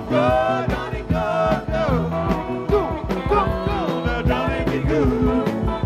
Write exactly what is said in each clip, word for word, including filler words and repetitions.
Go, Johnny, go, go. Go, go, go, now Johnny be good.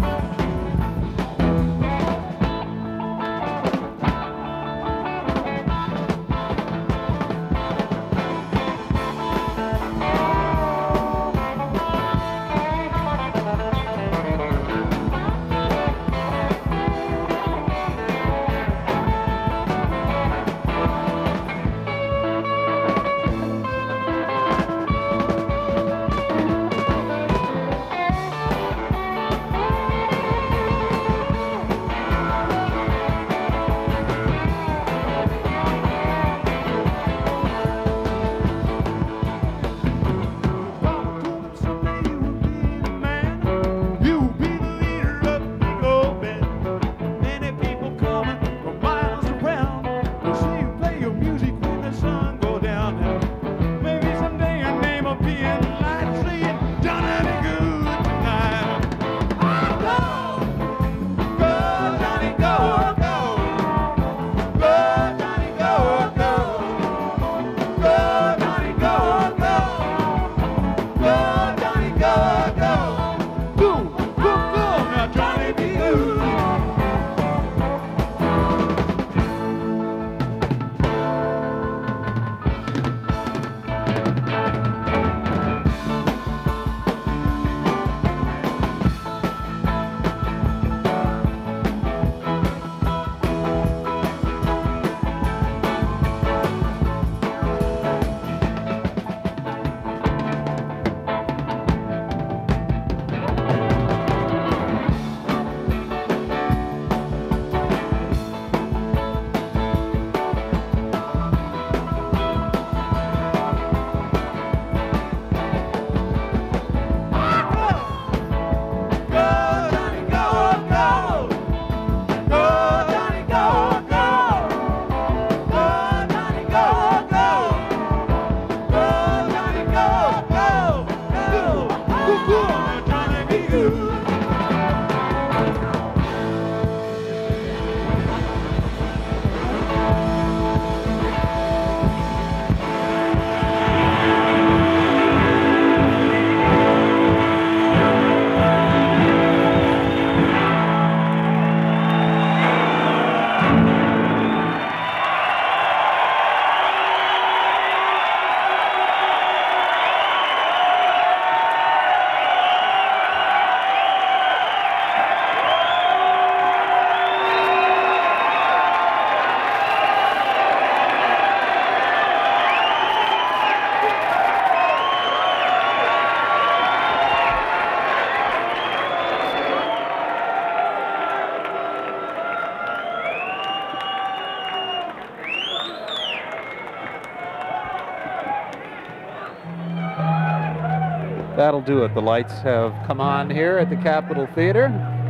That'll do it. The lights have come on here at the Capitol Theater.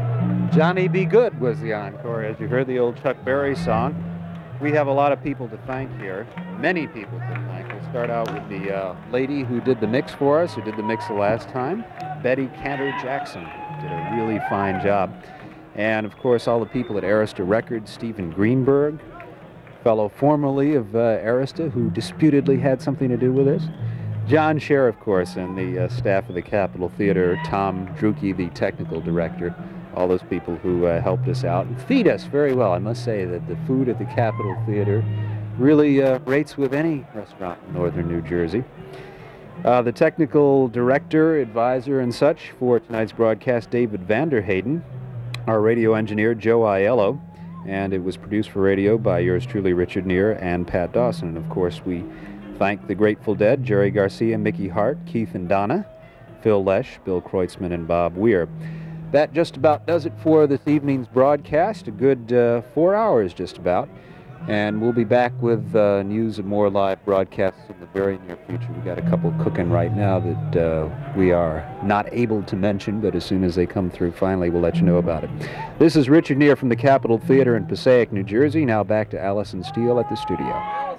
Johnny Be Good was the encore, as you heard the old Chuck Berry song. We have a lot of people to thank here, many people to thank. We'll start out with the uh, lady who did the mix for us, who did the mix the last time, Betty Cantor Jackson. Did a really fine job. And, of course, all the people at Arista Records, Stephen Greenberg, fellow formerly of uh, Arista, who disputedly had something to do with this. John Scher, of course, and the uh, staff of the Capitol Theater, Tom Drucke, the technical director, all those people who uh, helped us out and feed us very well. I must say that the food at the Capitol Theater really uh, rates with any restaurant in northern New Jersey. Uh, the technical director, advisor, and such for tonight's broadcast, David Vanderhayden. Our radio engineer, Joe Aiello, and it was produced for radio by yours truly, Richard Neer, and Pat Dawson. And, of course, we thank the Grateful Dead, Jerry Garcia, Mickey Hart, Keith and Donna, Phil Lesh, Bill Kreutzmann, and Bob Weir. That just about does it for this evening's broadcast, a good uh, four hours just about. And we'll be back with uh, news and more live broadcasts in the very near future. We've got a couple cooking right now that uh, we are not able to mention, but as soon as they come through, finally, we'll let you know about it. This is Richard Neer from the Capitol Theater in Passaic, New Jersey. Now back to Allison Steele at the studio.